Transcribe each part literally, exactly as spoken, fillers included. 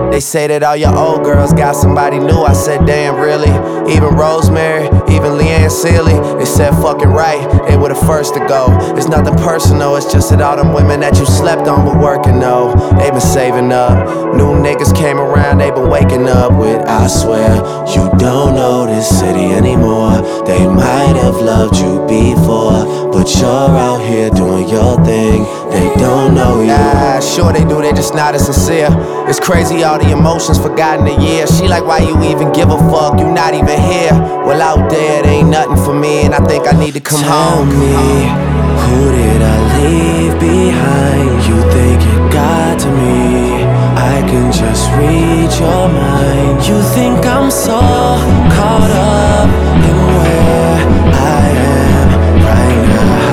They say that all your old girls got somebody new. I said, damn, really? Even Rosemary, even Leanne Sealy. They said, fucking right, they were the first to go. It's nothing personal, it's just that all them women that you slept on were working, though. They been saving up. New niggas came around, they been waking up with, I swear, you don't know this city anymore. They might have loved you before, but you're out here doing your thing. They don't know you. Ah, sure they do, they just not as sincere. It's crazy all the emotions forgotten a year. She like, why you even give a fuck? You not even here. Well, out there, it ain't nothing for me, and I think I need to come Tell home. me, who did I leave behind? You think it got to me? I can just read your mind. You think I'm so caught up in where I am right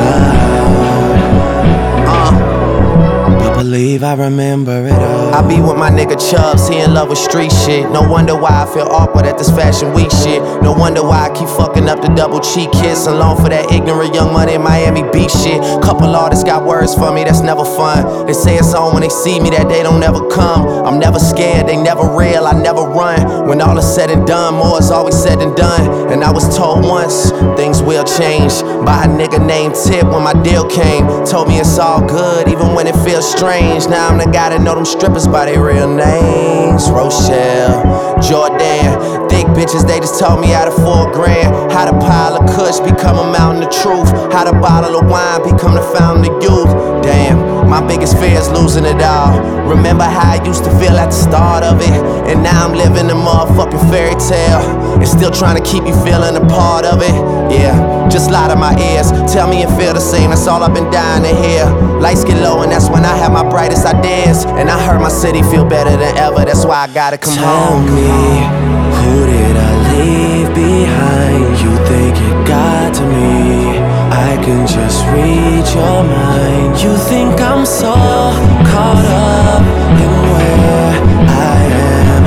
now, uh, but believe I remember it all. I be with my nigga Chubbs, he in love with street shit. No wonder why I feel awkward at this fashion week shit. No wonder why I keep fucking up the double cheek kiss. Along for that ignorant young money in Miami Beach shit. Couple artists got words for me, that's never fun. They say it's on when they see me, that they don't never come. I'm never scared, they never real, I never run. When all is said and done, more is always said and done. And I was told once, things will change, by a nigga named Tip when my deal came. Told me it's all good, even when it feels strange. Now I'm the guy that know them strippers by their real names. Rochelle, Jordan, thick bitches, they just told me how to four grand. How to pile of kush become a mountain of truth. How to bottle of wine become the fountain of youth. Damn, my biggest fear is losing it all. Remember how I used to feel at the start of it, and now I'm living a motherfucking fairy tale, and still trying to keep you feeling a part of it. Yeah, just lie to my ears, tell me it feel the same, that's all I've been dying to hear. Lights get low and that's when I have my brightest ideas, and I heard my city feel better than ever, that's why I gotta come Tell home. Tell me, who did I leave behind? You think it got to me? I can just read your mind. You think I'm so caught up in where I am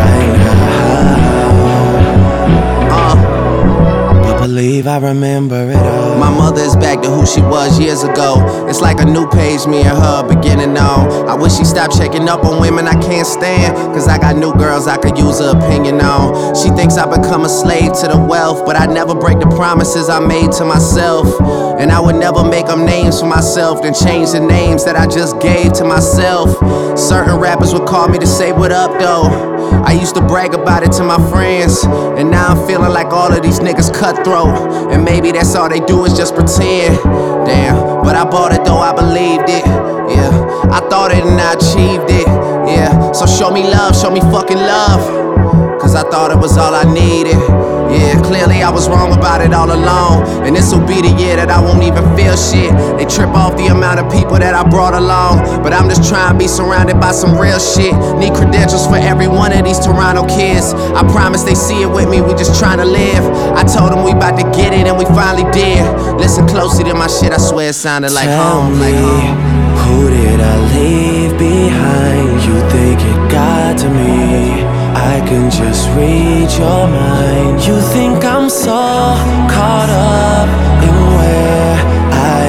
right now, uh, but believe I remember it all. My mother is back to who she was years ago. It's like a new page me and her beginning on. I wish she stopped checking up on women I can't stand, cause I got new girls I could use her opinion on. She thinks I become a slave to the wealth, but I never break the promises I made to myself. And I would never make up names for myself, then change the names that I just gave to myself. Certain rappers would call me to say what up though. I used to brag about it to my friends, and now I'm feeling like all of these niggas cutthroat, and maybe that's all they do is just pretend. Damn, but I bought it though, I believed it. Yeah, I thought it and I achieved it. Yeah, so show me love, show me fucking love, cause I thought it was all I needed. Yeah, clearly I was wrong about it all along, and this'll be the year that I won't even feel shit. They trip off the amount of people that I brought along, but I'm just trying to be surrounded by some real shit. Need credentials for every one of these Toronto kids. I promise they see it with me, we just trying to live. I told them we about to get it and we finally did. Listen closely to my shit, I swear it sounded like Tell home, me, like home. Who did I leave behind? You think it got to me? I can just read your mind. You think I'm so caught up in where I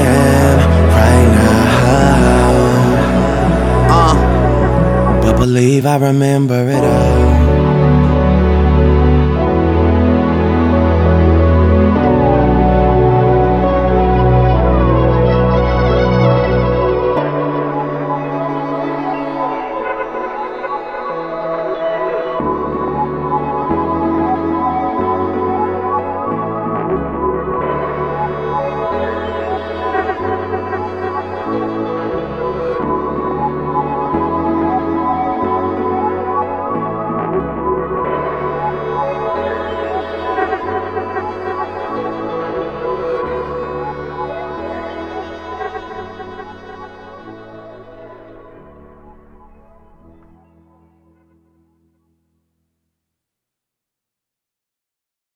am right now, uh, but believe I remember it all.